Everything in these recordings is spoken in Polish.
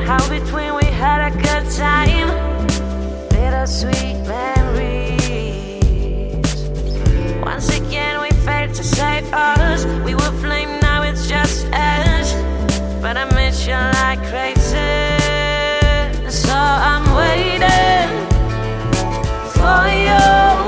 how between we had a good time, bittersweet memories. Once again we failed to save us. We were flame, now it's just ash. But I miss you like crazy, so I'm waiting for you.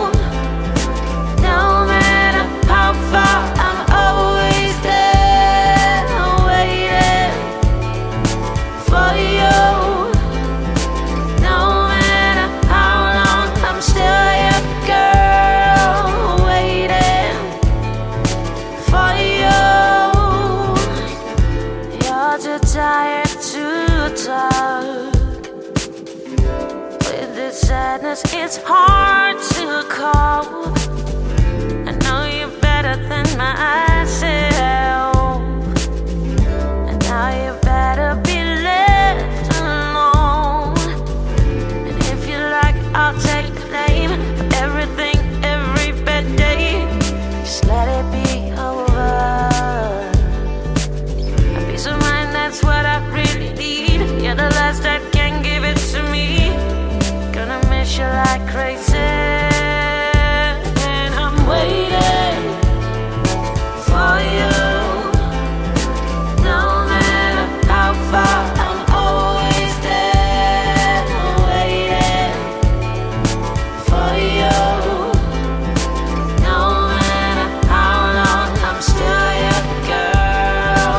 No matter how far, I'm always there, waiting for you. No matter how long, I'm still your girl, waiting for you. You're too tired to talk. With this sadness, it's hard to cope. I know you better than myself, and now you better be left alone. And if you like, I'll take the blame for everything, every bad day. Just let it be over. A peace of mind, that's what I really need. You're the last that can give it to me. Gonna miss you like crazy, and I'm waiting for you. No matter how far, I'm always there, waiting for you. No matter how long, I'm still your girl.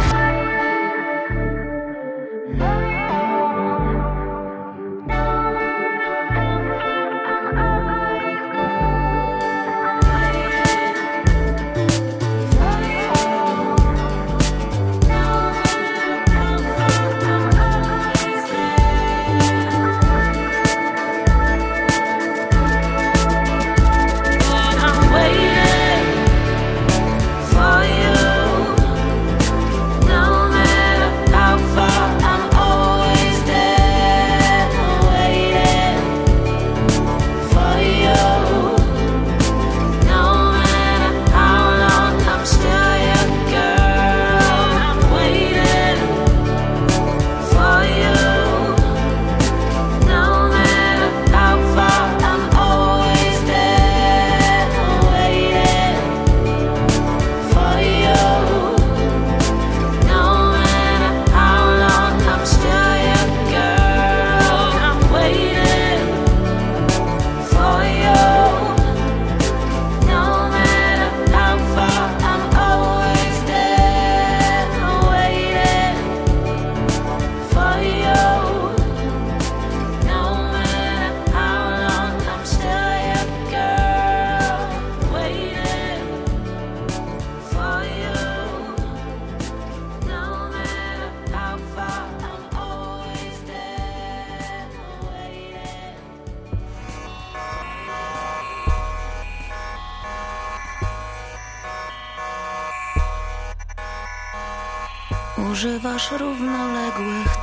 Używasz równoległych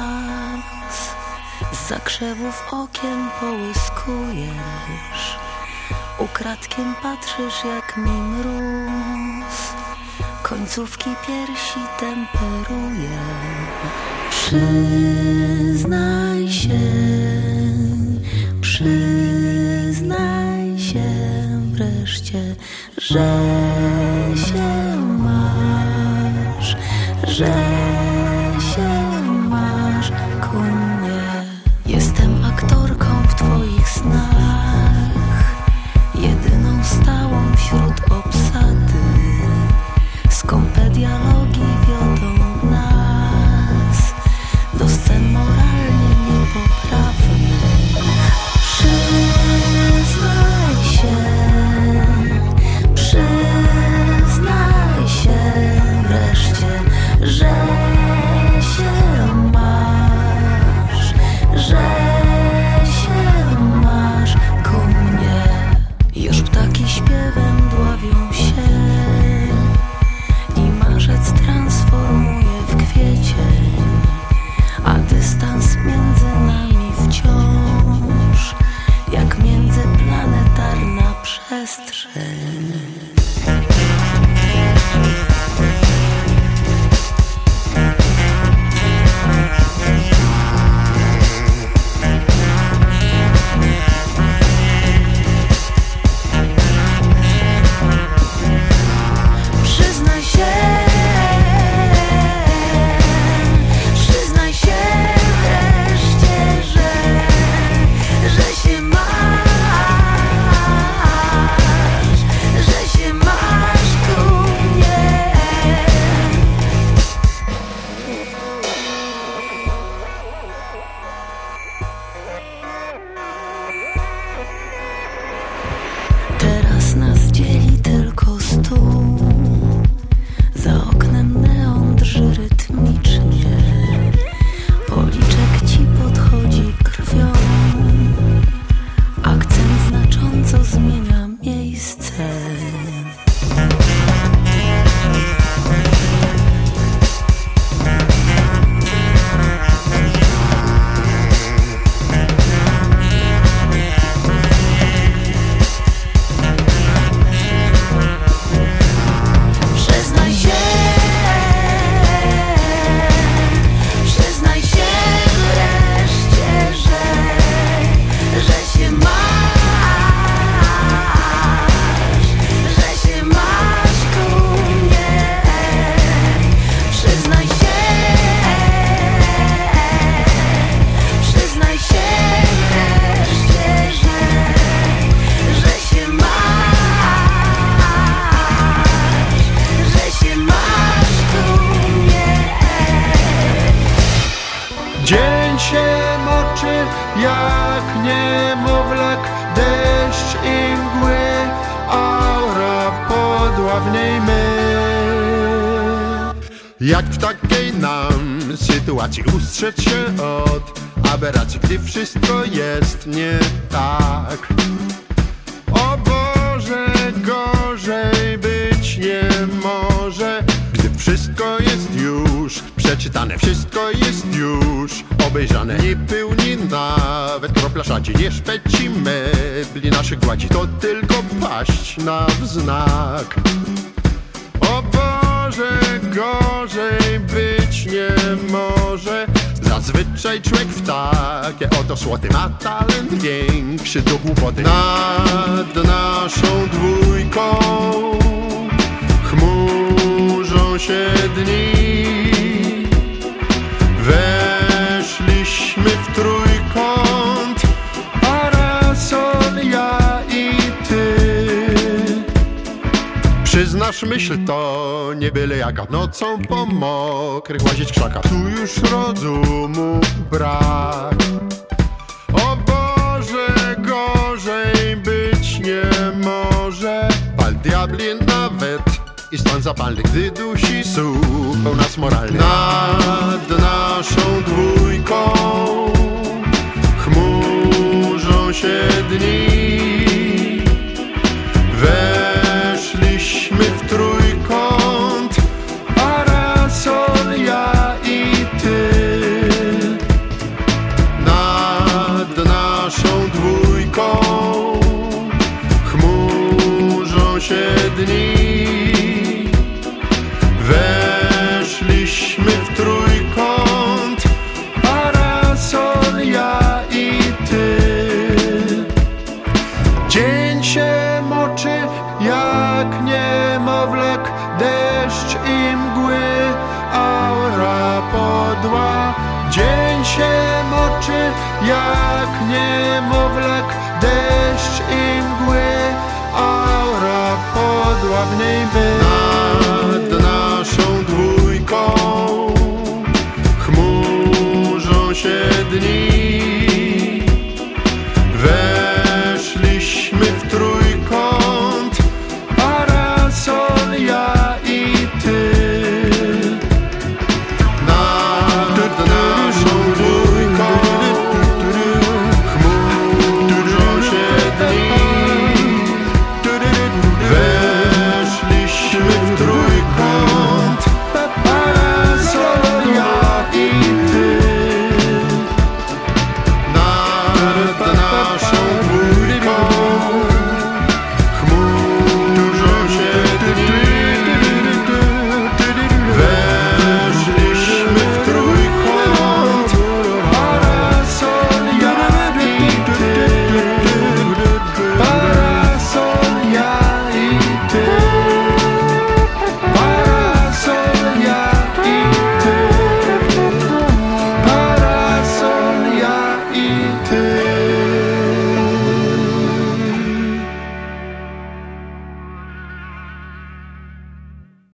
tras, z zakrzewów okien połyskujesz, ukradkiem patrzysz jak mi mróz, końcówki piersi temperuje. Przyznaj się wreszcie, że się masz, że się masz ku mnie. Jestem aktorką w twoich snach, jedyną stałą wśród obsady. Skąpe dialogi wiodą nas do scen moralnie niepoprawnych. Przyznaj się wreszcie, że się masz, że się masz ku mnie. Już ptaki śpiewem dławią się i marzec transformuje w kwiecień, a dystans między nami wciąż jak międzyplanetarna przestrzeń. w niej my. Jak w takiej nam sytuacji ustrzec się od aberracji, gdy wszystko jest nie tak? O Boże, gorzej być nie może, gdy wszystko jest już przeczytane, wszystko jest już obejrzane. Nie pełni nawet kropla szaci, nie szpeci mebli naszych gładzi, to tylko paść na wznak. O Boże, gorzej być nie może. Zazwyczaj człowiek w takie oto słoty ma talent większy do głupoty. Nad naszą dwójką chmurzą się dni. Weszliśmy w trójkąt, parasol, ja i ty. Przyznasz, myśl to nie byle jaka, nocą po mokrych łazić krzakach. Tu już rozumu brak. O Boże, gorzej być nie może. Pal diabli nawet i stan zapalny, gdy dusi sucho nas moralny. Nad naszą dwójką chmurzą się dni. Weszliśmy w trójkąt, parasol, ja i ty. Nad naszą dwójką chmurzą się dni. Weszliśmy w trójkąt, parasol, ja i ty. Dzień się moczy jak niemowlek, deszcz i mgły, aura podła. Dzień się moczy jak niemowlek, deszcz i mgły, aura podła, w niej by. Nad naszą dwójką chmurzą się dni.